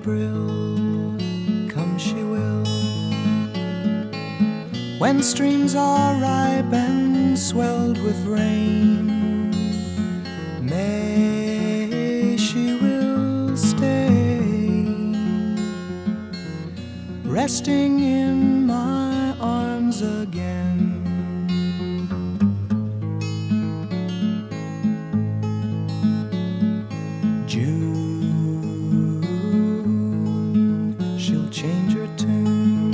April, come she will. When streams are ripe and swelled with rain, May she will stay, resting in my arms again. June, she'll change her tune.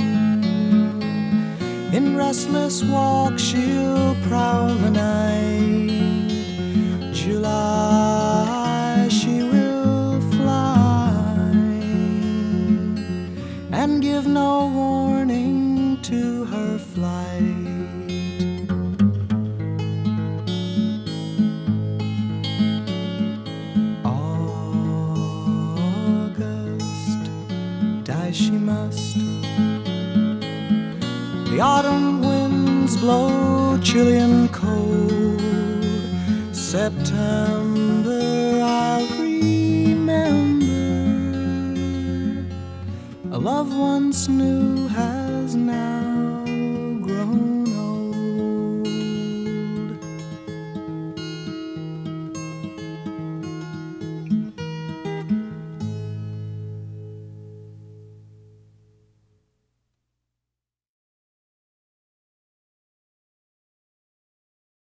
In restless walk she'll prowl the night. July, she will fly and give no warning to her flight. Die she must. The autumn winds blow chilly and cold. September I'll remember, a love once new